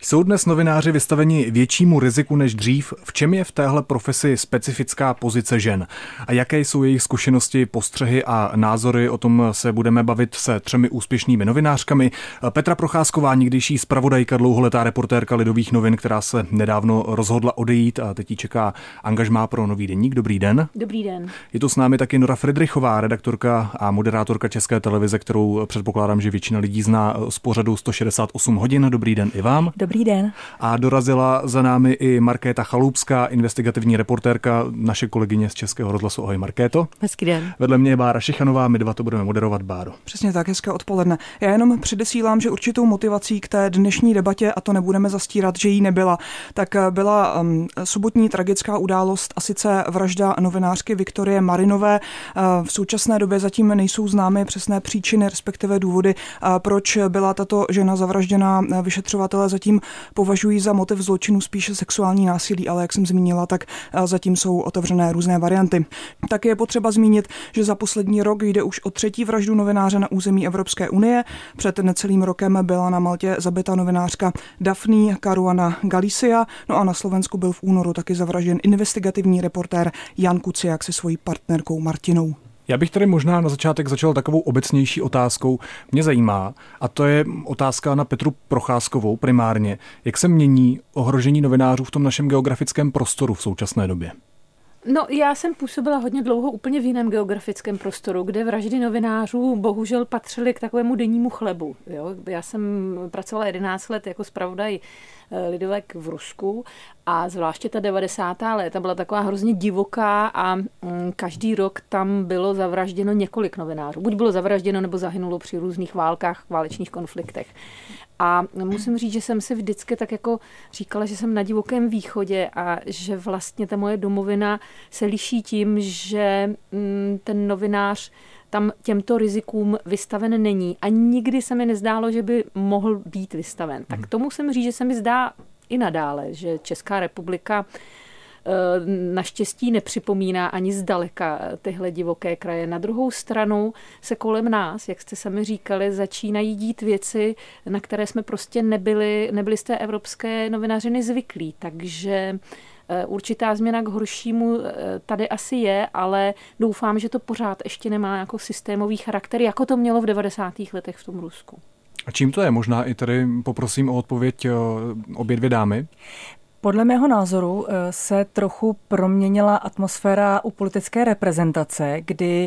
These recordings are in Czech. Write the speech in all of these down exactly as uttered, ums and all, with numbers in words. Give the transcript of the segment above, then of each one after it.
Jsou dnes novináři vystaveni většímu riziku než dřív? V čem je v téhle profesi specifická pozice žen? A jaké jsou jejich zkušenosti, postřehy a názory? O tom se budeme bavit se třemi úspěšnými novinářkami. Petra Procházková, někdejší zpravodajka, dlouholetá reportérka Lidových novin, která se nedávno rozhodla odejít a teď jí čeká angažmá pro Nový deník. Dobrý den. Dobrý den. Je to s námi taky Nora Fridrichová, redaktorka a moderátorka České televize, kterou předpokládám, že většina lidí zná z pořadu sto šedesát osm hodin. Dobrý den i vám. Dobrý den. A dorazila za námi i Markéta Chaloupská, investigativní reportérka, naše kolegyně z Českého rozhlasu. Ahoj Markéto. Hezký den. Vedle mě je Bára Šichanová, my dva to budeme moderovat. Báro. Přesně tak, hezké odpoledne. Já jenom předesílám, že určitou motivací k té dnešní debatě, a to nebudeme zastírat, že jí nebyla, tak byla um, sobotní tragická událost, a sice vražda novinářky Viktorie Marinové. Uh, v současné době zatím nejsou známy přesné příčiny, respektive důvody, uh, proč byla tato žena zavražděná. Vyšetřovatelé zatím považují za motiv zločinu spíše sexuální násilí, ale jak jsem zmínila, tak uh, zatím jsou otevřené různé varianty. Tak je potřeba zmínit, že za poslední rok jde už o třetí vraždu novináře na území Evropské unie. Před necelým rokem byla na Maltě zabita novinářka Daphne Caruana Galizia, no a na Slovensku byl v únoru taky zavražděn investigativní reportér Jan Kuciak se svojí partnerkou Martinou. Já bych tady možná na začátek začal takovou obecnější otázkou. Mě zajímá, a to je otázka na Petru Procházkovou primárně, jak se mění ohrožení novinářů v tom našem geografickém prostoru v současné době? No, já jsem působila hodně dlouho úplně v jiném geografickém prostoru, kde vraždy novinářů bohužel patřily k takovému dennímu chlebu. Jo? Já jsem pracovala jedenáct let jako zpravodaj Lidovek v Rusku a zvláště ta devadesátá léta byla taková hrozně divoká a mm, každý rok tam bylo zavražděno několik novinářů. Buď bylo zavražděno, nebo zahynulo při různých válkách, válečných konfliktech. A musím říct, že jsem si vždycky tak jako říkala, že jsem na divokém východě a že vlastně ta moje domovina se liší tím, že mm, ten novinář tam těmto rizikům vystaven není a nikdy se mi nezdálo, že by mohl být vystaven. Tak tomu musím říct, že se mi zdá i nadále, že Česká republika naštěstí nepřipomíná ani zdaleka tyhle divoké kraje. Na druhou stranu se kolem nás, jak jste sami říkali, začínají dít věci, na které jsme prostě nebyli, nebyli z té evropské novinářiny zvyklí. Takže určitá změna k horšímu tady asi je, ale doufám, že to pořád ještě nemá jako systémový charakter, jako to mělo v devadesátých letech v tom Rusku. A čím to je? Možná i tady poprosím o odpověď obě dvě dámy. Podle mého názoru se trochu proměnila atmosféra u politické reprezentace, kdy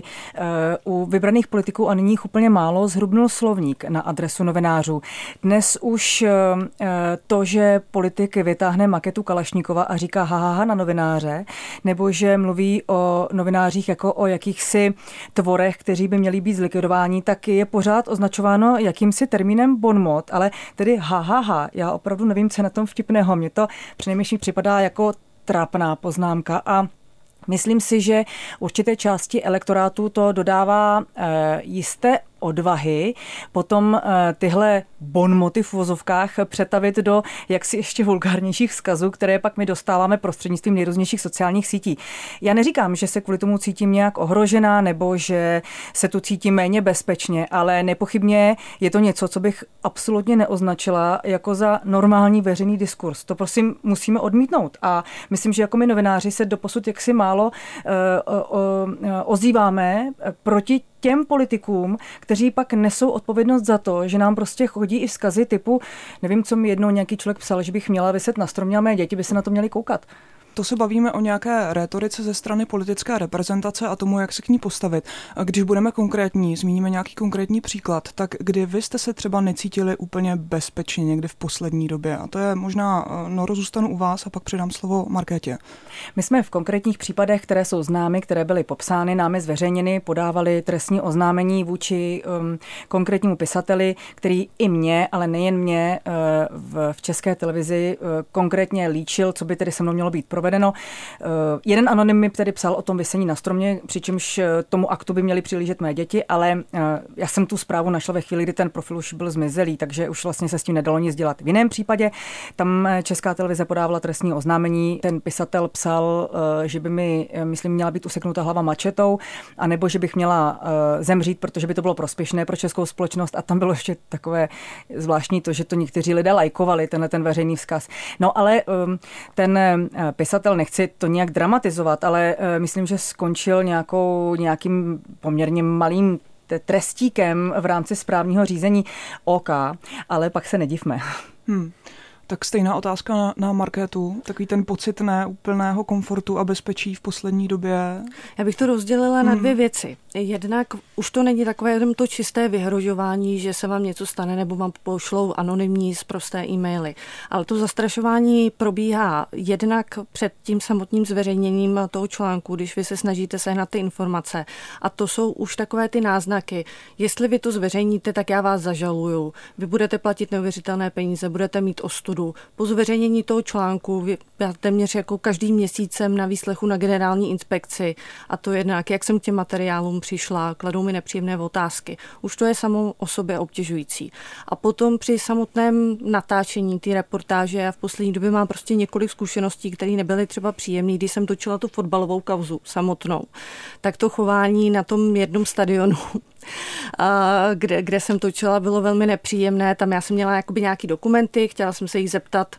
u vybraných politiků, a nyní jich úplně málo, zhrubnul slovník na adresu novinářů. Dnes už to, že politik vytáhne maketu Kalašníkova a říká hahaha na novináře, nebo že mluví o novinářích jako o jakýchsi tvorech, kteří by měli být zlikvidováni, tak je pořád označováno jakýmsi termínem bonmot, ale tedy hahaha. Já opravdu nevím, co je na tom vtipného. Mě to přinejmenším připadá jako trápná poznámka a myslím si, že určité části elektorátu to dodává e, jisté odvahy, potom e, tyhle bonmoty v uvozovkách přetavit do jaksi ještě vulgárnějších vzkazů, které pak my dostáváme prostřednictvím nejrůznějších sociálních sítí. Já neříkám, že se kvůli tomu cítím nějak ohrožená nebo že se tu cítím méně bezpečně, ale nepochybně je to něco, co bych absolutně neoznačila jako za normální veřejný diskurs. To prosím musíme odmítnout a myslím, že jako my novináři se doposud jaksi málo e, o, o, ozýváme proti těm politikům, kteří pak nesou odpovědnost za to, že nám prostě chodí i vzkazy typu, nevím, co mi jednou nějaký člověk psal, že bych měla vyset na stromě a mé děti by se na to měly koukat. To se bavíme o nějaké rétorice ze strany politické reprezentace a tomu, jak se k ní postavit. Když budeme konkrétní, zmíníme nějaký konkrétní příklad, tak kdy vy jste se třeba necítili úplně bezpečně někdy v poslední době? A to je možná, Noro, zůstanu u vás a pak předám slovo Markétě. My jsme v konkrétních případech, které jsou známy, které byly popsány, námi zveřejněny, podávali trestní oznámení vůči um, konkrétnímu pisateli, který i mě, ale nejen mě, uh, v, v České televizi uh, konkrétně líčil, co by tedy se mnou mělo být provedeno provedeno. Jeden anonym mi tedy psal o tom visení na stromě, přičemž tomu aktu by měly přilížet mé děti, ale já jsem tu zprávu našla ve chvíli, kdy ten profil už byl zmizelý, takže už vlastně se s tím nedalo nic dělat. V jiném případě tam Česká televize podávala trestní oznámení. Ten pisatel psal, že by mi, myslím, měla být useknuta hlava mačetou, anebo že bych měla zemřít, protože by to bylo prospěšné pro českou společnost. A tam bylo ještě takové zvláštní to, že to někteří lidé lajkovali, tenhle ten veřejný vzkaz. No ale ten pisatel, nechci to nějak dramatizovat, ale myslím, že skončil nějakou, nějakým poměrně malým trestíkem v rámci správního řízení OK, ale pak se nedivme. Hmm. Tak stejná otázka na, na Markétu, takový ten pocit neúplného komfortu a bezpečí v poslední době. Já bych to rozdělila hmm. na dvě věci. Jednak už to není takové jenom to čisté vyhrožování, že se vám něco stane nebo vám pošlou anonymní sprosté e-maily. Ale to zastrašování probíhá jednak před tím samotným zveřejněním toho článku, když vy se snažíte sehnat ty informace. A to jsou už takové ty náznaky. Jestli vy to zveřejníte, tak já vás zažaluju. Vy budete platit neuvěřitelné peníze, budete mít ostudu. Po zveřejnění toho článku já téměř jako každý měsíc jsem na výslechu na generální inspekci a to jednak, jak jsem k těm materiálům přišla, kladou mi nepříjemné otázky. Už to je samo o sobě obtěžující. A potom při samotném natáčení té reportáže, já v poslední době mám prostě několik zkušeností, které nebyly třeba příjemné, když jsem točila tu fotbalovou kauzu samotnou. Tak to chování na tom jednom stadionu, Kde, kde jsem točila, bylo velmi nepříjemné. Tam já jsem měla jakoby nějaký dokumenty, chtěla jsem se jich zeptat,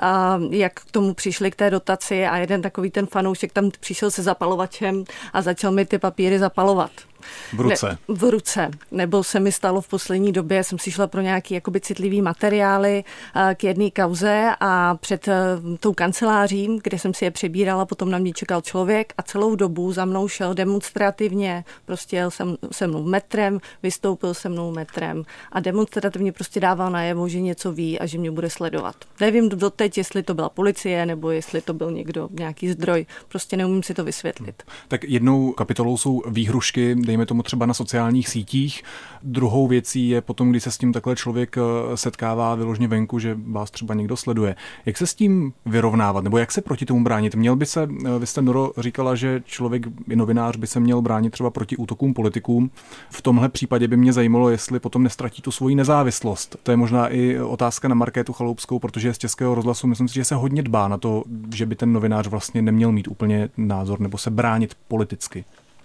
jak k tomu přišli k té dotaci a jeden takový ten fanoušek tam přišel se zapalovačem a začal mi ty papíry zapalovat. V ruce. Ne, v ruce. Nebo se mi stalo v poslední době, jsem si šla pro nějaký jakoby citlivý materiály k jedné kauze a před tou kanceláří, kde jsem si je přebírala, potom na mě čekal člověk a celou dobu za mnou šel demonstrativně, prostě jel jsem, se mnou metrem, vystoupil se mnou metrem a demonstrativně prostě dával najevo, že něco ví a že mě bude sledovat. Nevím doteď, jestli to byla policie nebo jestli to byl někdo, nějaký zdroj, prostě neumím si to vysvětlit. Tak jednou kapitolou jsou výhrušky, dejme tomu třeba na sociálních sítích. Druhou věcí je potom, když se s tím takhle člověk setkává vyloženě venku, že vás třeba někdo sleduje. Jak se s tím vyrovnávat, nebo jak se proti tomu bránit? Měl by se, vy jste, Noro, říkala, že člověk, novinář by se měl bránit třeba proti útokům politikům. V tomhle případě by mě zajímalo, jestli potom nestratí tu svoji nezávislost. To je možná i otázka na Markétu Chaloupskou, protože z Českého rozhlasu myslím si, že se hodně dbá na to, že by ten novinář vlastně neměl mít úplně názor nebo se bránit politicky.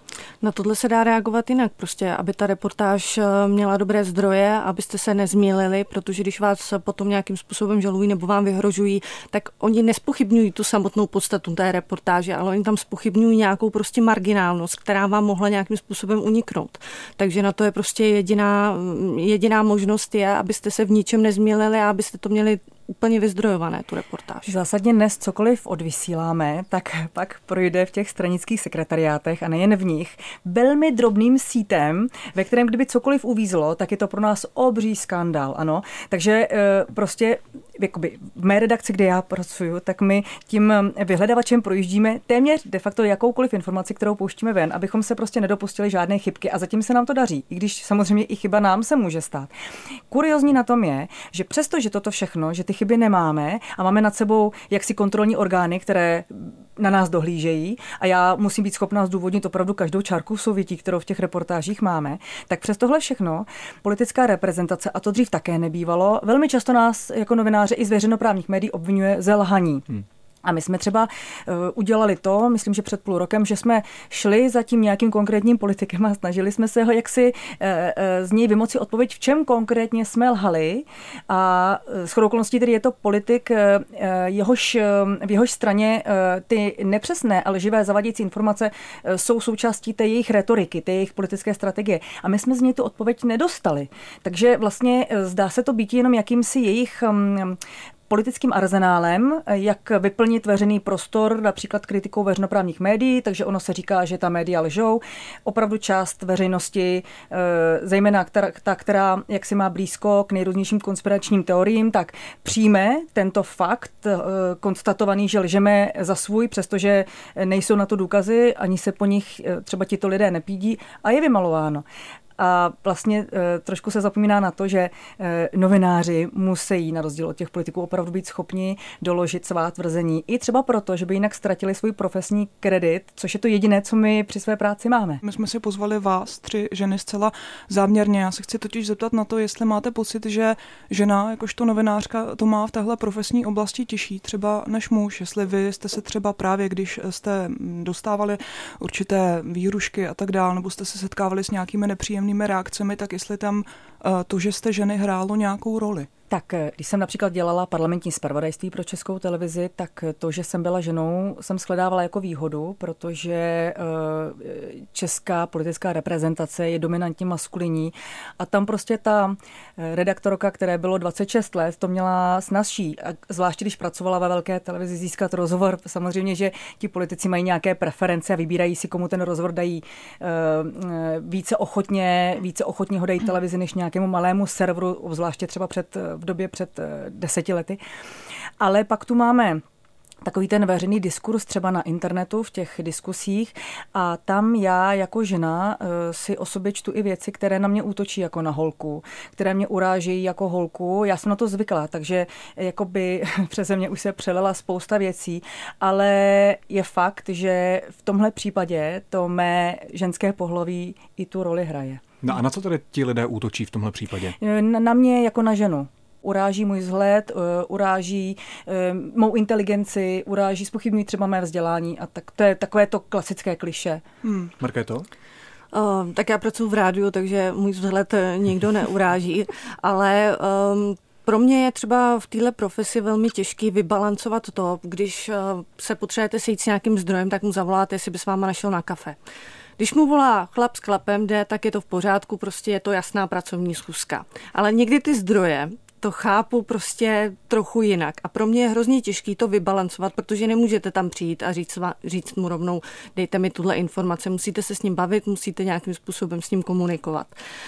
Na tohle se dá reagovat jinak, prostě, aby ta reportáž měla dobré zdroje, abyste se nezmýlili, protože když vás potom nějakým způsobem žalují nebo vám vyhrožují, tak oni nespochybňují tu samotnou podstatu té reportáže, ale oni tam spochybňují nějakou prostě marginálnost, která vám mohla nějakým způsobem uniknout. Takže na to je prostě jediná, jediná možnost je, abyste se v ničem nezmýlili a abyste to měli úplně vyzdrojované, tu reportáž. Zásadně dnes cokoliv odvysíláme, tak pak projde v těch stranických sekretariátech a nejen v nich velmi drobným sítem, ve kterém kdyby cokoliv uvízlo, tak je to pro nás obří skandál, ano. Takže prostě jakoby v mé redakci, kde já pracuju, tak my tím vyhledavačem projíždíme téměř de facto jakoukoliv informaci, kterou pouštíme ven, abychom se prostě nedopustili žádné chybky a zatím se nám to daří, i když samozřejmě i chyba nám se může stát. Kuriozní na tom je, že přesto, že toto všechno, že ty chyby nemáme a máme nad sebou jaksi kontrolní orgány, které na nás dohlížejí a já musím být schopná zdůvodnit opravdu každou čárku souvětí, kterou v těch reportážích máme, tak přes tohle všechno politická reprezentace, a to dřív také nebývalo, velmi často nás jako novináře i z veřejnoprávních médií obvinuje ze lhaní. Hmm. A my jsme třeba uh, udělali to, myslím, že před půl rokem, že jsme šli za tím nějakým konkrétním politikem a snažili jsme se ho jaksi uh, uh, z něj vymoci odpověď, v čem konkrétně jsme lhali. A uh, shodou okolností tedy je to politik, uh, jehož, uh, v jehož straně uh, ty nepřesné a lživé zavadějící informace uh, jsou součástí té jejich retoriky, té jejich politické strategie. A my jsme z něj tu odpověď nedostali. Takže vlastně uh, zdá se to být jenom jakýmsi jejich um, politickým arzenálem, jak vyplnit veřejný prostor, například kritikou veřejnoprávních médií, takže ono se říká, že ta média lžou. Opravdu část veřejnosti, zejména ta, která jak si má blízko k nejrůznějším konspiračním teoriím, tak přijme tento fakt konstatovaný, že lžeme za svůj, přestože nejsou na to důkazy, ani se po nich třeba tito lidé nepídí a je vymalováno. A vlastně e, trošku se zapomíná na to, že e, novináři musí na rozdíl od těch politiků opravdu být schopni doložit svá tvrzení. I třeba proto, že by jinak ztratili svůj profesní kredit, což je to jediné, co my při své práci máme. My jsme si pozvali vás, tři ženy, zcela záměrně. Já se chci totiž zeptat na to, jestli máte pocit, že žena, jakožto novinářka, to má v téhle profesní oblasti těžší třeba než muž. Jestli vy jste se třeba právě, když jste dostávali určité výhrušky a tak dále, nebo jste se setkávali s nějakými nepříjemnými reakcemi, tak jestli tam to, že jste ženy, hrálo nějakou roli? Tak když jsem například dělala parlamentní zpravodajství pro Českou televizi, tak to, že jsem byla ženou, jsem shledávala jako výhodu, protože česká politická reprezentace je dominantně maskulinní a tam prostě ta redaktorka, které bylo dvacet šest let, to měla snazší. A zvláště když pracovala ve velké televizi získat rozhovor. Samozřejmě, že ti politici mají nějaké preference a vybírají si, komu ten rozhovor dají více ochotně, více ochotně ho dají televizi než nějakému malému serveru, zvláště třeba před v době před deseti lety. Ale pak tu máme takový ten veřejný diskurs třeba na internetu v těch diskusích a tam já jako žena si o sobě čtu i věci, které na mě útočí jako na holku, které mě urážejí jako holku. Já jsem na to zvykla, takže jakoby přeze mě už se přelela spousta věcí, ale je fakt, že v tomhle případě to mé ženské pohlaví i tu roli hraje. No a na co tedy ti lidé útočí v tomhle případě? Na mě jako na ženu. Uráží můj vzhled, uráží mou inteligenci, uráží, zpochybňují třeba mé vzdělání a tak to je takové to klasické klišé. Hmm. Markéto? Uh, tak já pracuji v rádiu, takže můj vzhled nikdo neuráží, ale um, pro mě je třeba v téhle profesi velmi těžký vybalancovat to, když uh, se potřebujete sejít s nějakým zdrojem, tak mu zavoláte, jestli by s váma našel na kafe. Když mu volá chlap s chlapem, jde, tak je to v pořádku, prostě je to jasná pracovní schůzka. Ale někdy ty zdroje to chápu prostě trochu jinak. A pro mě je hrozně těžký to vybalancovat, protože nemůžete tam přijít a říct, říct mu rovnou, dejte mi tuhle informace. Musíte se s ním bavit, musíte nějakým způsobem s ním komunikovat.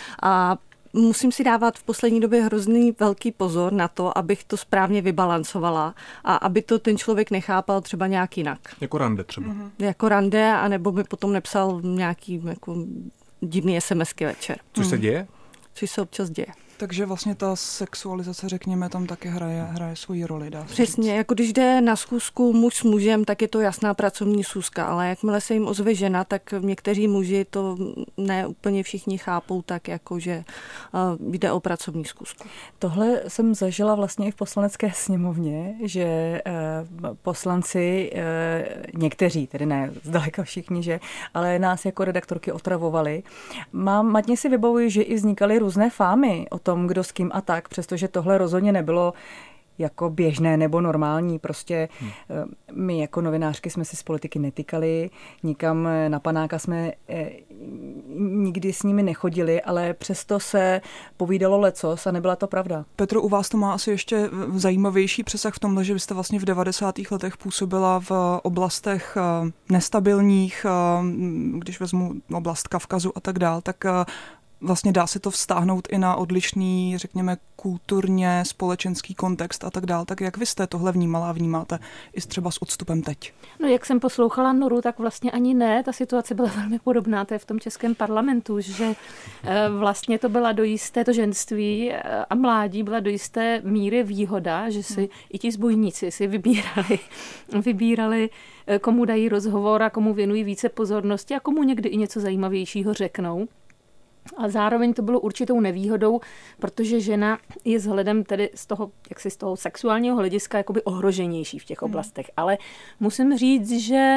A musím si dávat v poslední době hrozný velký pozor na to, abych to správně vybalancovala a aby to ten člověk nechápal třeba nějak jinak. Jako rande třeba. Mm-hmm. Jako rande, anebo by potom nepsal nějaký jako divný SMSky večer. Což se děje? Což se občas děje. Takže vlastně ta sexualizace, řekněme, tam taky hraje, hraje svoji roli. Dá se Přesně, říct. jako když jde na schůzku muž s mužem, tak je to jasná pracovní schůzka, ale jakmile se jim ozve žena, tak někteří muži to ne úplně všichni chápou tak, jako že uh, jde o pracovní schůzku. Tohle jsem zažila vlastně i v poslanecké sněmovně, že uh, poslanci, uh, někteří, tedy ne zdaleka všichni, že, ale nás jako redaktorky otravovali. Mám, matně si vybavuji, že i vznikaly různé fámy o tom, kdo s kým a tak, přestože tohle rozhodně nebylo jako běžné nebo normální. Prostě hmm. my jako novinářky jsme si z politiky netykali, nikam na panáka jsme eh, nikdy s nimi nechodili, ale přesto se povídalo lecos a nebyla to pravda. Petro, u vás to má asi ještě zajímavější přesah v tomhle, že vy jste vlastně v devadesátých letech působila v oblastech nestabilních, když vezmu oblast Kavkazu a tak dál, tak vlastně dá se to vztáhnout i na odlišný, řekněme, kulturně, společenský kontext a tak dál. Tak jak vy jste tohle vnímala a vnímáte i třeba s odstupem teď? No jak jsem poslouchala Noru, tak vlastně ani ne. Ta situace byla velmi podobná, to je v tom českém parlamentu, že vlastně to byla do jisté, to ženství a mládí byla do jisté míry výhoda, že si i ti zbojníci si vybírali, vybírali, komu dají rozhovor a komu věnují více pozornosti a komu někdy i něco zajímavějšího řeknou. A zároveň to bylo určitou nevýhodou, protože žena je vzhledem tedy z toho, jak si z toho sexuálního hlediska jakoby ohroženější v těch oblastech. Ale musím říct, že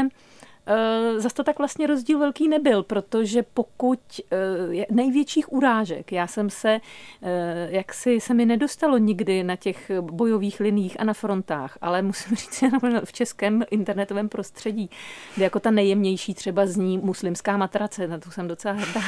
Uh, zase to tak vlastně rozdíl velký nebyl, protože pokud uh, největších urážek, já jsem se, uh, jak si se mi nedostalo nikdy na těch bojových liních a na frontách, ale musím říct, že v českém internetovém prostředí, kde jako ta nejjemnější třeba zní muslimská matrace, na to jsem docela hrdá.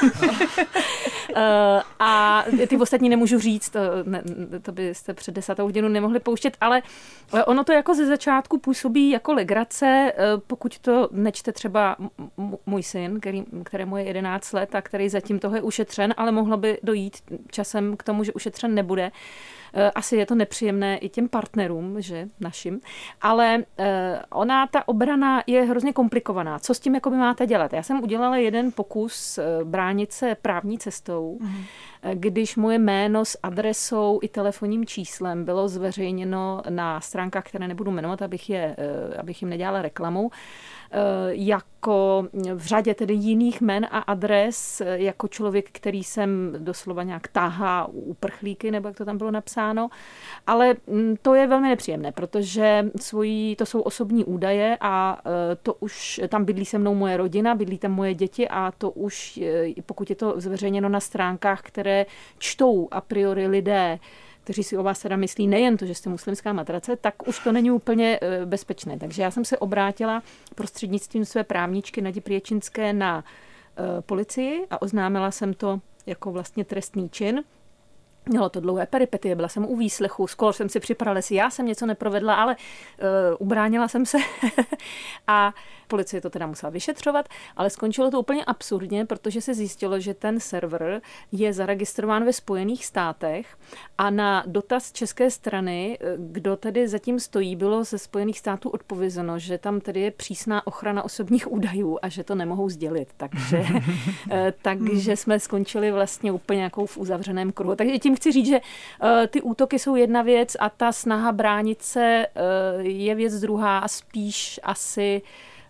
uh, a ty ostatní nemůžu říct, to, ne, to byste před desátou hodinu nemohli pouštět, ale ono to jako ze začátku působí jako legrace, uh, pokud to nečte třeba můj syn, který, kterému je jedenáct let a který zatím toho je ušetřen, ale mohlo by dojít časem k tomu, že ušetřen nebude. Asi je to nepříjemné i těm partnerům, že našim, ale ona, ta obrana je hrozně komplikovaná. Co s tím jakoby máte dělat? Já jsem udělala jeden pokus bránit se právní cestou, mm. když moje jméno s adresou i telefonním číslem bylo zveřejněno na stránkách, které nebudu jmenovat, abych, je, abych jim nedělala reklamu, jako v řadě tedy jiných jmen a adres, jako člověk, který jsem doslova nějak táhá uprchlíky, nebo jak to tam bylo napsáno. Ale to je velmi nepříjemné, protože svojí, to jsou osobní údaje a to už, tam bydlí se mnou moje rodina, bydlí tam moje děti a to už, pokud je to zveřejněno na stránkách, které čtou a priori lidé, kteří si o vás teda myslí nejen to, že jste muslimská matrace, tak už to není úplně bezpečné. Takže já jsem se obrátila prostřednictvím své právničky Nadi Priečinské na uh, policii a oznámila jsem to jako vlastně trestný čin. Mělo to dlouhé peripetie, byla jsem u výslechu, skoro jsem si připadala, jestli já jsem něco neprovedla, ale uh, ubránila jsem se a policie to teda musela vyšetřovat, ale skončilo to úplně absurdně, protože se zjistilo, že ten server je zaregistrován ve Spojených státech a na dotaz české strany, kdo tedy zatím stojí, bylo ze Spojených států odpovězeno, že tam tedy je přísná ochrana osobních údajů a že to nemohou sdělit. Takže, takže jsme skončili vlastně úplně jako v uzavřeném kruhu. Takže tím chci říct, že ty útoky jsou jedna věc a ta snaha bránit se je věc druhá a spíš asi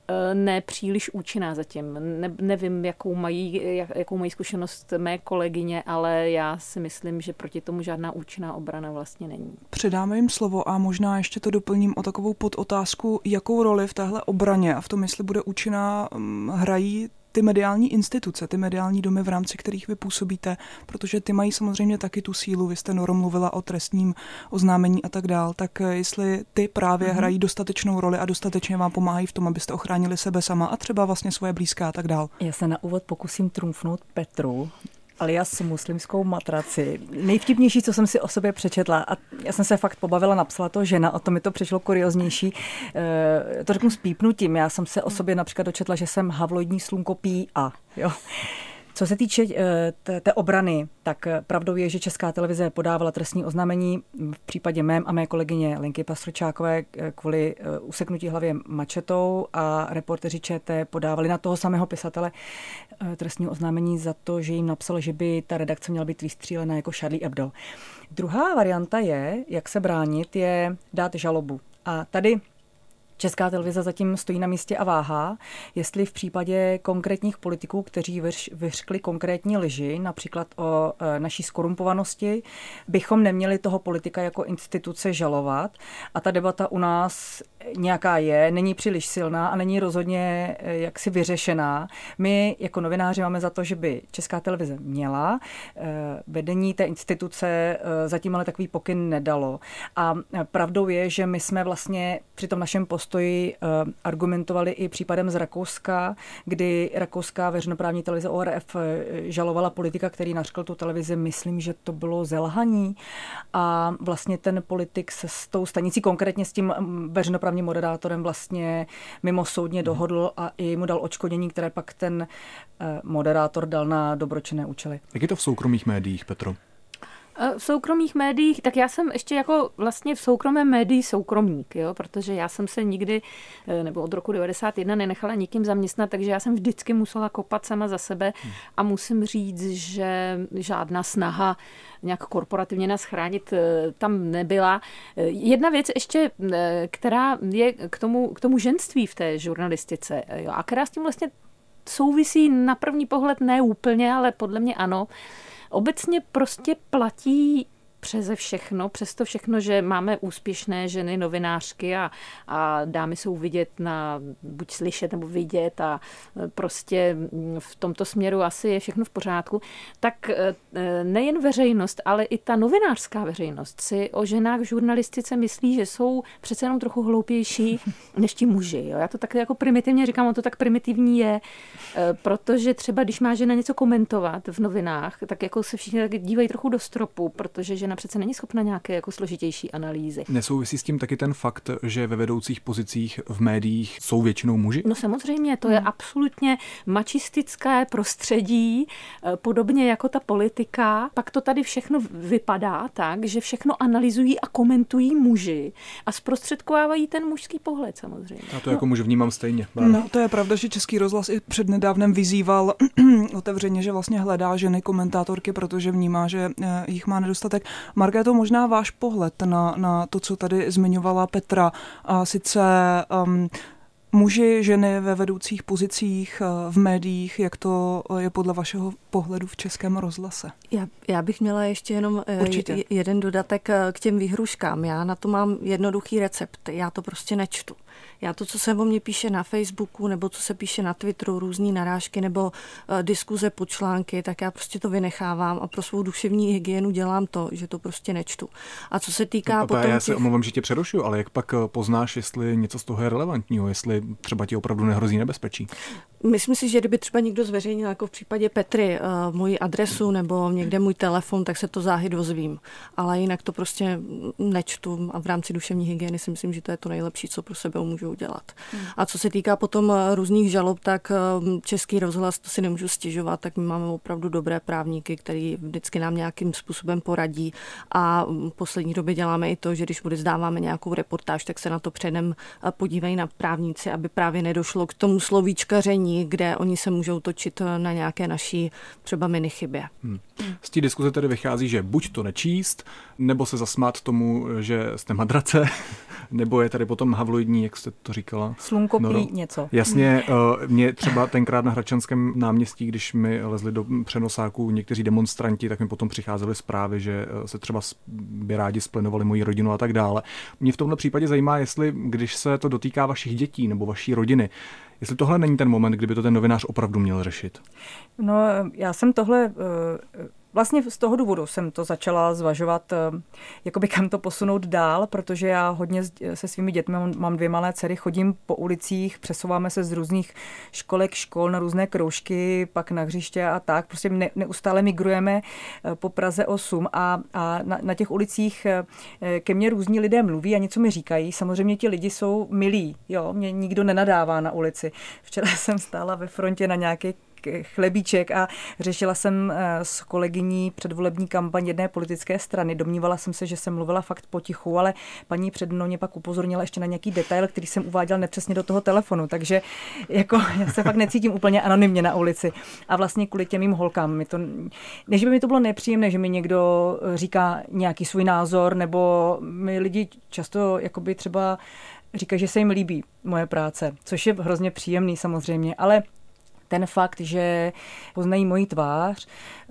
ne příliš účinná zatím. Ne, nevím, jakou mají, jak, jakou mají zkušenost mé kolegyně, ale já si myslím, že proti tomu žádná účinná obrana vlastně není. Předáme jim slovo a možná ještě to doplním o takovou podotázku, jakou roli v téhle obraně a v tom, jestli bude účinná, hrají ty mediální instituce, ty mediální domy, v rámci kterých vy působíte, protože ty mají samozřejmě taky tu sílu. Vy jste, Noro, mluvila o trestním oznámení a tak dál, tak jestli ty právě mm-hmm. hrají dostatečnou roli a dostatečně vám pomáhají v tom, abyste ochránili sebe sama a třeba vlastně svoje blízká a tak dál. Já se na úvod pokusím trumfnout Petru, alias muslimskou matraci. Nejvtipnější, co jsem si o sobě přečetla, a já jsem se fakt pobavila, napsala to žena, a to mi to přišlo kurioznější. E, to řeknu s pípnutím. Já jsem se o sobě například dočetla, že jsem havloidní slunko pí a. Jo. Co se týče té, té obrany, tak pravdou je, že Česká televize podávala trestní oznámení v případě mém a mé kolegyně Lenky Pastrčákové kvůli useknutí hlavě mačetou a reporteři ČT podávali na toho samého pisatele trestní oznámení za to, že jim napsal, že by ta redakce měla být vystřílena jako Charlie Hebdo. Druhá varianta je, jak se bránit, je dát žalobu. A tady Česká televize zatím stojí na místě a váhá, jestli v případě konkrétních politiků, kteří vyřkli konkrétní lži, například o e, naší skorumpovanosti, bychom neměli toho politika jako instituce žalovat. A ta debata u nás nějaká je, není příliš silná a není rozhodně e, jaksi vyřešená. My jako novináři máme za to, že by Česká televize měla. E, vedení té instituce e, zatím ale takový pokyn nedalo. A pravdou je, že my jsme vlastně při tom našem postoji argumentovali i případem z Rakouska, kdy rakouská veřejnoprávní televize O R F žalovala politika, který nařkl tu televizi, myslím, že to bylo zelhaní. A vlastně ten politik se s tou stanicí, konkrétně s tím veřejnoprávním moderátorem vlastně mimosoudně dohodl a i mu dal odškodnění, které pak ten moderátor dal na dobročinné účely. Jak je to v soukromých médiích, Petro? V soukromých médiích, tak já jsem ještě jako vlastně v soukromém médii soukromník, jo, protože já jsem se nikdy, nebo od roku devadesát jedna nenechala nikým zaměstnat, takže já jsem vždycky musela kopat sama za sebe a musím říct, že žádná snaha nějak korporativně nás chránit tam nebyla. Jedna věc ještě, která je k tomu, k tomu ženství v té žurnalistice, jo, a která s tím vlastně souvisí na první pohled ne úplně, ale podle mě ano. Obecně prostě platí přeze všechno, přes to všechno, že máme úspěšné ženy, novinářky a, a dámy jsou vidět na, buď slyšet nebo vidět a prostě v tomto směru asi je všechno v pořádku, tak nejen veřejnost, ale i ta novinářská veřejnost si o ženách v žurnalistice myslí, že jsou přece jenom trochu hloupější než ti muži. Jo? Já to tak jako primitivně říkám, on to tak primitivní je, protože třeba když má žena něco komentovat v novinách, tak jako se všichni dívají trochu do stropu, protože žena žena přece není schopna nějaké jako složitější analýzy. Nesouvisí s tím taky ten fakt, že ve vedoucích pozicích v médiích jsou většinou muži? No samozřejmě, to je hmm. absolutně mačistické prostředí, podobně jako ta politika. Pak to tady všechno vypadá tak, že všechno analyzují a komentují muži a zprostředkovávají ten mužský pohled samozřejmě. A to jako no. muž vnímám stejně. No, to je pravda, že Český rozhlas i přednedávnem vyzýval otevřeně, že vlastně hledá ženy komentátorky, protože vnímá, že jich má nedostatek. Markéto, možná váš pohled na, na to, co tady zmiňovala Petra, a sice um, muži, ženy ve vedoucích pozicích v médiích, jak to je podle vašeho pohledu v Českém rozhlase? Já, já bych měla ještě jenom Určitě. jeden dodatek k těm výhruškám. Já na to mám jednoduchý recept. Já to prostě nečtu. Já to, co se o mě píše na Facebooku, nebo co se píše na Twitteru, různý narážky nebo uh, diskuze pod články, tak já prostě to vynechávám a pro svou duševní hygienu dělám to, že to prostě nečtu. A co se týká no, potom Já se těch... omlouvám, že tě přerušuju, ale jak pak poznáš, jestli něco z toho je relevantního, jestli třeba ti opravdu nehrozí nebezpečí? Myslím si, že kdyby třeba někdo zveřejnil, jako v případě Petry, uh, moji adresu nebo někde můj telefon, tak se to záhy dozvím. Ale jinak to prostě nečtu a v rámci duševní hygieny si myslím, že to je to nejlepší, co pro sebe můžu udělat. Hmm. A co se týká potom různých žalob, tak Český rozhlas, to si nemůžu stěžovat, tak my máme opravdu dobré právníky, který vždycky nám nějakým způsobem poradí a v poslední době děláme i to, že když odezdáváme nějakou reportáž, tak se na to předem podívají na právníci, aby právě nedošlo k tomu slovíčkaření, kde oni se můžou točit na nějaké naší třeba minichybě. Hmm. Z té diskuze tedy vychází, že buď to nečíst, nebo se zasmát tomu, že jste madrace, nebo je tady potom havloidní, jak jste to říkala. Slunkopí no, něco. Jasně, mě třeba tenkrát na Hradčanském náměstí, když mi lezli do přenosáků někteří demonstranti, tak mi potom přicházely zprávy, že se třeba by rádi splenovali moji rodinu a tak dále. Mě v tomhle případě zajímá, jestli, když se to dotýká vašich dětí nebo vaší rodiny, jestli tohle není ten moment, kdyby to ten novinář opravdu měl řešit. No, já jsem tohle... Vlastně z toho důvodu jsem to začala zvažovat, jakoby kam to posunout dál, protože já hodně se svými dětmi, mám dvě malé dcery, chodím po ulicích, přesouváme se z různých školek, škol na různé kroužky, pak na hřiště a tak. Prostě ne, neustále migrujeme po Praze osm a, a na, na těch ulicích ke mně různí lidé mluví a něco mi říkají. Samozřejmě ti lidi jsou milí, jo, mě nikdo nenadává na ulici. Včera jsem stála ve frontě na nějaké chlebíček a řešila jsem s kolegyní předvolební kampaň jedné politické strany. Domnívala jsem se, že jsem mluvila fakt potichu, ale paní před mnou mě pak upozornila ještě na nějaký detail, který jsem uváděla nepřesně do toho telefonu, takže jako já se fakt necítím úplně anonymně na ulici. A vlastně kvůli těm mým holkám, mi to, než by mi to bylo nepříjemné, že mi někdo říká nějaký svůj názor, nebo mi lidi často jakoby třeba říkají, že se jim líbí moje práce, což je hrozně příjemný samozřejmě, ale ten fakt, že poznají moji tvář,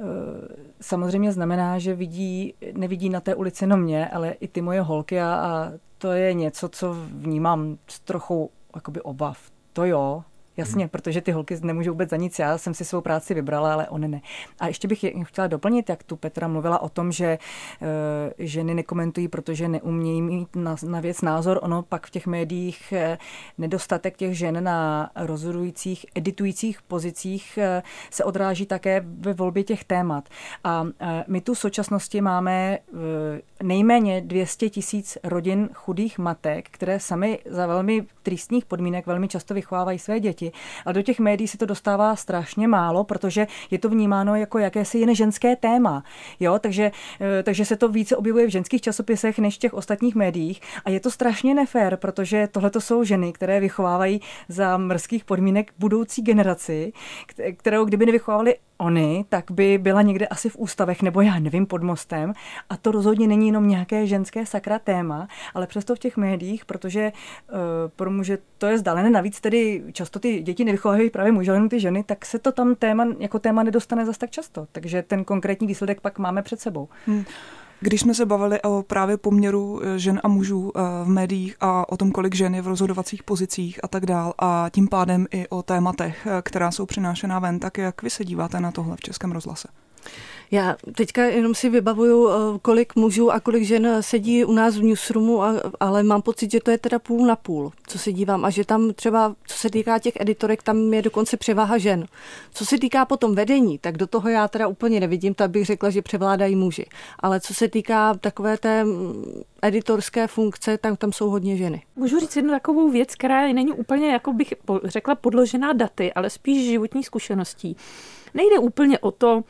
samozřejmě znamená, že vidí, nevidí na té ulici jenom mě, ale i ty moje holky a, a to je něco, co vnímám s trochou jakoby obav. To jo, jasně, hmm. protože ty holky nemůžou vůbec za nic, já jsem si svou práci vybrala, ale oni ne. A ještě bych chtěla doplnit, jak tu Petra mluvila o tom, že uh, ženy nekomentují, protože neumějí mít na, na věc názor. Ono pak v těch médiích uh, nedostatek těch žen na rozhodujících, editujících pozicích uh, se odráží také ve volbě těch témat. A uh, my tu v současnosti máme uh, nejméně dvě stě tisíc rodin chudých matek, které sami za velmi tristních podmínek velmi často vychovávají své děti. A do těch médií se to dostává strašně málo, protože je to vnímáno jako jakési jiné ženské téma. Jo? Takže, takže se to více objevuje v ženských časopisech než v těch ostatních médiích. A je to strašně nefér, protože tohle to jsou ženy, které vychovávají za mrzkých podmínek budoucí generaci, kterou kdyby nevychovávali oni, tak by byla někde asi v ústavech, nebo já nevím, pod mostem. A to rozhodně není jenom nějaké ženské sakra téma, ale přesto v těch médiích, protože uh, pro muže to je vzdálené. Navíc tedy často ty děti nevychovávají právě muže, jenom ty ženy, tak se to tam téma, jako téma nedostane zas tak často. Takže ten konkrétní výsledek pak máme před sebou. Hmm. Když jsme se bavili o právě poměru žen a mužů v médiích a o tom, kolik žen je v rozhodovacích pozicích a tak dál a tím pádem i o tématech, která jsou přinášená ven, tak jak vy se díváte na tohle v Českém rozhlase? Já teďka jenom si vybavuju, kolik mužů a kolik žen sedí u nás v newsroomu, ale mám pocit, že to je teda půl na půl, co se dívám. A že tam třeba, co se týká těch editorek, tam je dokonce převaha žen. Co se týká potom vedení, tak do toho já teda úplně nevidím, tak bych řekla, že převládají muži. Ale co se týká takové té editorské funkce, tak tam jsou hodně ženy. Můžu říct jednu takovou věc, která není úplně, jako bych řekla, podložená daty, ale spíš životní zkušeností. Nejde úplně o to,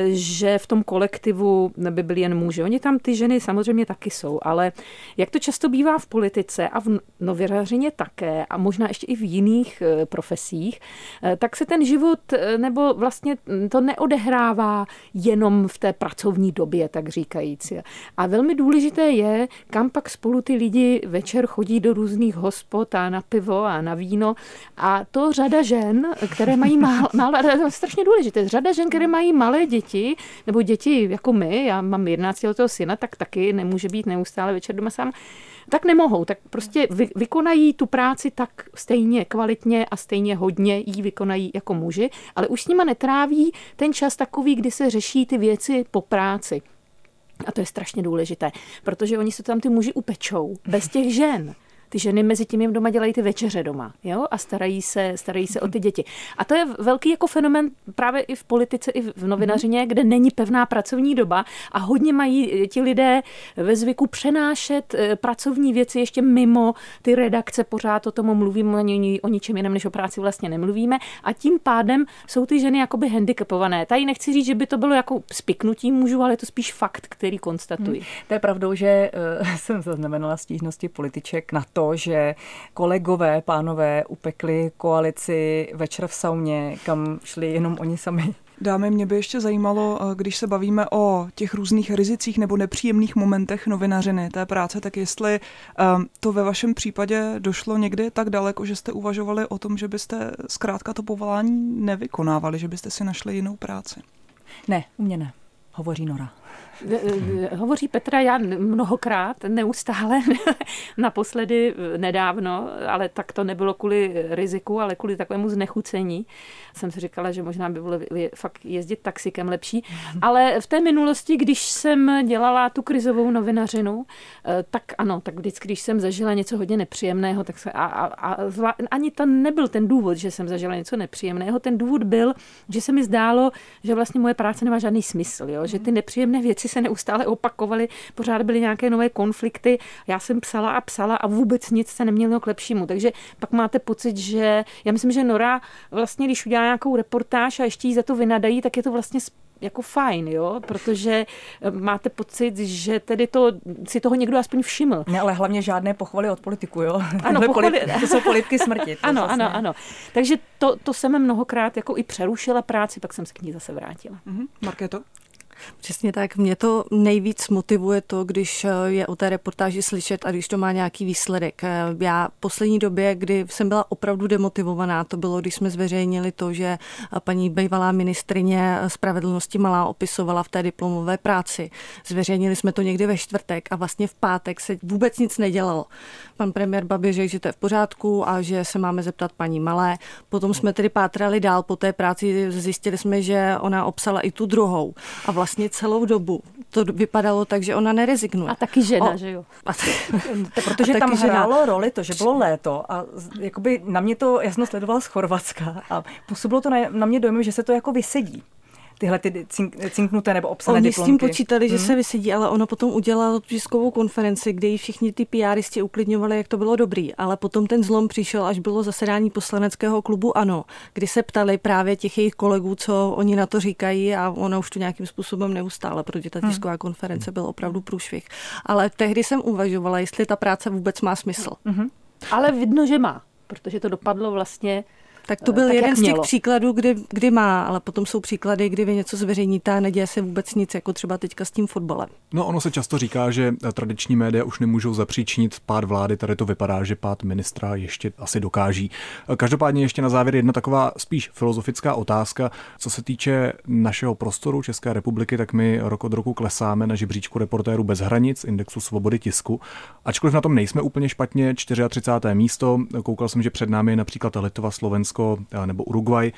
že v tom kolektivu by byly jen muži. Oni tam ty ženy samozřejmě taky jsou, ale jak to často bývá v politice a v novinařině také a možná ještě i v jiných profesích, tak se ten život nebo vlastně to neodehrává jenom v té pracovní době, tak říkajíc. A velmi důležité je, kam pak spolu ty lidi večer chodí do různých hospod a na pivo a na víno. A to řada žen, které mají málo, málo a to je strašně důležité, řada žen, které mají malé děti, nebo děti jako my, já mám jedenáctiletého syna, tak taky nemůže být neustále večer doma sám, tak nemohou, tak prostě vy, vykonají tu práci tak stejně kvalitně a stejně hodně ji vykonají jako muži, ale už s nima netráví ten čas takový, kdy se řeší ty věci po práci. A to je strašně důležité, protože oni se tam ty muži upečou bez těch žen. Ty ženy mezi tím jim doma dělají ty večeře doma, jo, a starají se, starají se o ty děti. A to je velký jako fenomén právě i v politice, i v novinařině, kde není pevná pracovní doba a hodně mají ti lidé ve zvyku přenášet pracovní věci ještě mimo ty redakce, pořád o tom mluvíme, o ničem jiném než o práci vlastně nemluvíme a tím pádem jsou ty ženy jakoby handicapované. Tady nechci říct, že by to bylo jako spiknutí mužů, ale je to spíš fakt, který konstatuji. Hmm. To je pravdou, že uh, jsem zaznamenala stížnosti političek na to, že kolegové, pánové upekli koalici večer v sauně, kam šli jenom oni sami. Dámy, mě by ještě zajímalo, když se bavíme o těch různých rizicích nebo nepříjemných momentech novinařiny té práce, tak jestli um, to ve vašem případě došlo někdy tak daleko, že jste uvažovali o tom, že byste zkrátka to povolání nevykonávali, že byste si našli jinou práci? Ne, u mě ne. Hovoří Nora. Hovoří Petra, já mnohokrát, neustále, naposledy nedávno, ale tak to nebylo kvůli riziku, ale kvůli takovému znechucení. Jsem si říkala, že možná by bylo fakt jezdit taxikem lepší. Ale v té minulosti, když jsem dělala tu krizovou novinařinu, tak ano, tak vždycky, když jsem zažila něco hodně nepříjemného, tak se, a, a, a zvla, ani to nebyl ten důvod, že jsem zažila něco nepříjemného, ten důvod byl, že se mi zdálo, že vlastně moje práce nemá žádný smysl, jo? Že ty nepříjemné věci se neustále opakovaly, pořád byly nějaké nové konflikty, já jsem psala a psala a vůbec nic se nemělo k lepšímu. Takže pak máte pocit, že já myslím, že Nora vlastně, když udělá nějakou reportáž a ještě jí za to vynadají, tak je to vlastně jako fajn, jo, protože máte pocit, že tedy to, si toho někdo aspoň všiml. Ne, ale hlavně žádné pochvaly od politiků, jo. Ano, pochvaly. To jsou politky smrti. Ano, vlastně. ano, ano. Takže to, to jsem mnohokrát jako i přerušila práci, pak jsem se k ní zase vrátila. Mhm. Markéto? Přesně tak. Mě to nejvíc motivuje to, když je o té reportáži slyšet a když to má nějaký výsledek. Já v poslední době, kdy jsem byla opravdu demotivovaná, to bylo, když jsme zveřejnili to, že paní bývalá ministryně spravedlnosti Malá opisovala v té diplomové práci. Zveřejnili jsme to někdy ve čtvrtek a vlastně v pátek se vůbec nic nedělalo. Pan premiér Babiš řekl, že to je v pořádku a že se máme zeptat paní Malé. Potom jsme tedy pátrali dál po té práci, zjistili jsme, že ona obsala i tu druhou. A vlastně celou dobu to vypadalo tak, že ona nerezignuje. A taky žena, o, že jo? A t- Protože a tam žena. hrálo roli to, že bylo léto a jakoby na mě to, já jsem sledovala z Chorvatska a působilo to na, na mě dojmu, že se to jako vysedí. Tyhle ty cink, cinknuté nebo obsané Oni diplomky. s tím počítali, že hmm. se vysedí, ale ono potom udělalo tiskovou konferenci, kde jí všichni ty PRisti uklidňovali, jak to bylo dobrý. Ale potom ten zlom přišel, až bylo zasedání poslaneckého klubu ANO, kdy se ptali právě těch jejich kolegů, co oni na to říkají a ona už to nějakým způsobem neustále, protože ta tisková konference byla opravdu průšvih. Ale tehdy jsem uvažovala, jestli ta práce vůbec má smysl. Hmm. Ale vidno, že má, protože to dopadlo vlastně. Tak to byl tak, jeden z těch mělo. příkladů, kdy, kdy má, ale potom jsou příklady, kdy vy něco zveřejníte a neděje se vůbec nic, jako třeba teďka s tím fotbalem. No ono se často říká, že tradiční média už nemůžou zapříčinit pád vlády, tady to vypadá, že pád ministra ještě asi dokáží. Každopádně ještě na závěr jedna taková spíš filozofická otázka. Co se týče našeho prostoru České republiky, tak my rok od roku klesáme na žebříčku Reportérů bez hranic, indexu svobody tisku. Ačkoliv na tom nejsme úplně špatně, třicáté čtvrté místo, koukal jsem, že před námi je například Litva, Slovensko nebo Uruguay.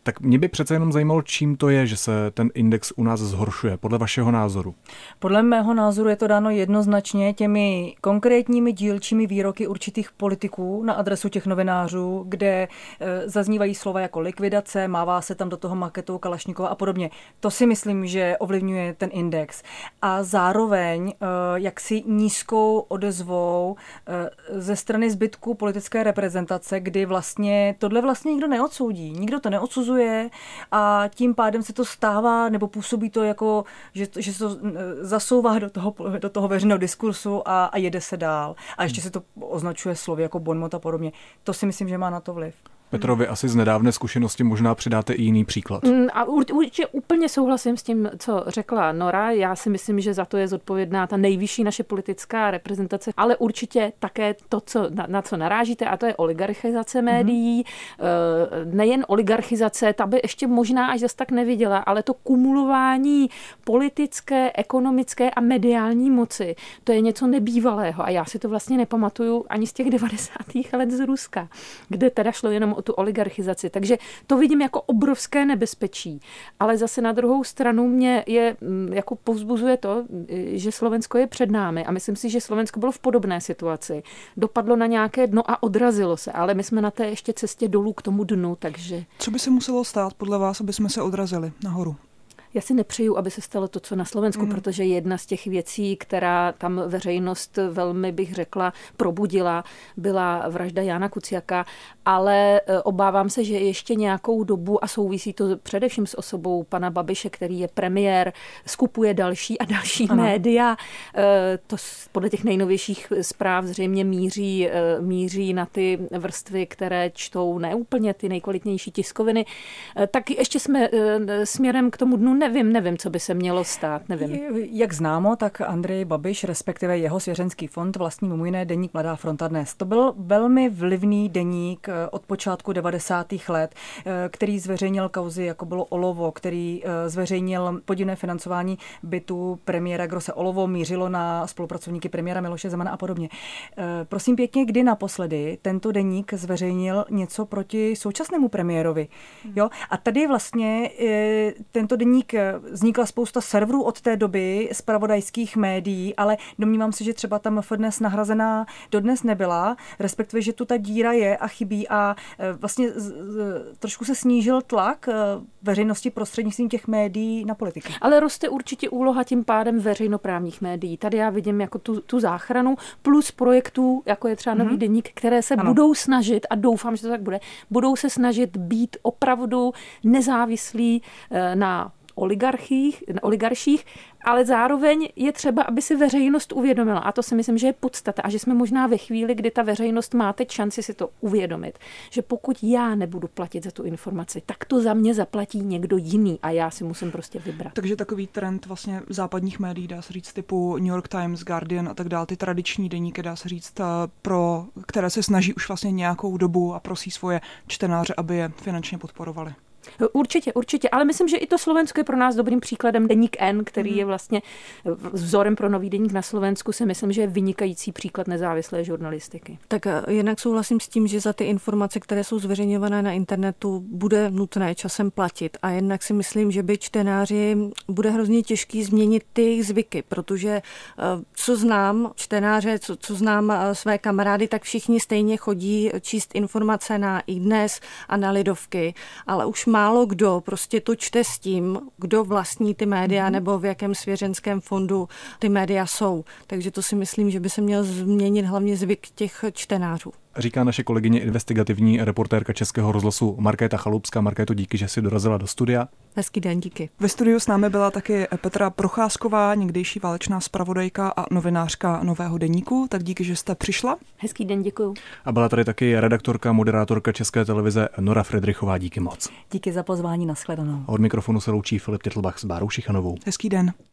Tak mě by přece jenom zajímalo, čím to je, že se ten index u nás zhoršuje, podle vašeho názoru. Podle mého názoru je to dáno jednoznačně těmi konkrétními dílčími výroky určitých politiků na adresu těch novinářů, kde e, zaznívají slova jako likvidace, mává se tam do toho maketou Kalašnikova a podobně. To si myslím, že ovlivňuje ten index. A zároveň e, jaksi nízkou odezvou e, ze strany zbytku politické reprezentace, kdy vlastně tohle vlastně nikdo neodsoudí. Nikdo to neodsuzuje a tím pádem se to stává nebo působí to jako, že, že se to zasouvá do toho, do toho veřejného diskursu a, a jede se dál. A ještě se to označuje slovy jako bonmot a podobně. To si myslím, že má na to vliv. Petro, vy asi z nedávné zkušenosti možná přidáte i jiný příklad. A určitě úplně souhlasím s tím, co řekla Nora. Já si myslím, že za to je zodpovědná ta nejvyšší naše politická reprezentace, ale určitě také to, co, na, na co narážíte, a to je oligarchizace médií. Mm-hmm. Nejen oligarchizace, ta by ještě možná až zas tak neviděla, ale to kumulování politické, ekonomické a mediální moci, to je něco nebývalého. A já si to vlastně nepamatuju ani z těch devadesátých let z Ruska, kde teda šlo jenom o tu oligarchizaci. Takže to vidím jako obrovské nebezpečí. Ale zase na druhou stranu mě je, jako povzbuzuje to, že Slovensko je před námi a myslím si, že Slovensko bylo v podobné situaci. Dopadlo na nějaké dno a odrazilo se, ale my jsme na té ještě cestě dolů k tomu dnu, takže... Co by se muselo stát podle vás, aby jsme se odrazili nahoru? Já si nepřeju, aby se stalo to, co na Slovensku, mm. protože jedna z těch věcí, která tam veřejnost velmi, bych řekla, probudila, byla vražda Jána Kuciaka, ale obávám se, že ještě nějakou dobu, a souvisí to především s osobou pana Babiše, který je premiér, skupuje další a další ano. média. To podle těch nejnovějších zpráv zřejmě míří, míří na ty vrstvy, které čtou neúplně ty nejkvalitnější tiskoviny. Tak ještě jsme směrem k tomu dnu Nevím, nevím, co by se mělo stát, nevím. Jak známo, tak Andrej Babiš, respektive jeho svěřenský fond, vlastní mimo jiné deník Mladá fronta Dnes. To byl velmi vlivný deník od počátku devadesátých let, který zveřejnil kauzy, jako bylo Olovo, který zveřejnil podivné financování bytu premiéra Grosse. Olovo mířilo na spolupracovníky premiéra Miloše Zemana a podobně. Prosím pěkně, kdy naposledy tento deník zveřejnil něco proti současnému premiérovi? Jo? A tady vlastně tento deník vznikla spousta serverů od té doby, zpravodajských médií, ale domnívám se, že třeba tam Dnes nahrazená dodnes nebyla, respektive, že tu ta díra je a chybí a vlastně trošku se snížil tlak veřejnosti prostřednictvím těch médií na politiky. Ale roste určitě úloha tím pádem veřejnoprávních médií. Tady já vidím jako tu, tu záchranu plus projektů, jako je třeba Nový mm-hmm. deník, které se ano. budou snažit, a doufám, že to tak bude, budou se snažit být opravdu nezávislí na oligarchích, oligarších, ale zároveň je třeba, aby si veřejnost uvědomila. A to si myslím, že je podstata. A že jsme možná ve chvíli, kdy ta veřejnost má teď šanci si to uvědomit. Že pokud já nebudu platit za tu informaci, tak to za mě zaplatí někdo jiný a já si musím prostě vybrat. Takže takový trend vlastně západních médií, dá se říct, typu New York Times, Guardian a tak dále, ty tradiční deníky, dá se říct, pro které se snaží už vlastně nějakou dobu a prosí svoje čtenáře, aby je finančně podporovali. Určitě, určitě, ale myslím, že i to Slovensko je pro nás dobrým příkladem. Deník N, který mm. je vlastně vzorem pro Nový deník na Slovensku, si myslím, že je vynikající příklad nezávislé žurnalistiky. Tak jinak souhlasím s tím, že za ty informace, které jsou zveřejňované na internetu, bude nutné časem platit. A jednak si myslím, že by čtenáři bude hrozně těžký změnit ty jejich zvyky, protože co znám čtenáře, co, co znám své kamarády, tak všichni stejně chodí číst informace na iDnes a na Lidovky, ale už málo kdo prostě to čte s tím, kdo vlastní ty média mm. nebo v jakém svěřenském fondu ty média jsou. Takže to si myslím, že by se měl změnit hlavně zvyk těch čtenářů. Říká naše kolegyně investigativní reportérka Českého rozhlasu Markéta Chalupská. Markéto, díky, že jsi dorazila do studia. Hezký den, díky. Ve studiu s námi byla taky Petra Procházková, někdejší válečná zpravodajka a novinářka Nového deníku. Tak díky, že jste přišla. Hezký den, děkuju. A byla tady taky redaktorka, moderátorka České televize Nora Fridrichová. Díky moc. Díky za pozvání, nashledanou. Od mikrofonu se loučí Filip Titlbach s Bárou Šichanovou. Hezký den.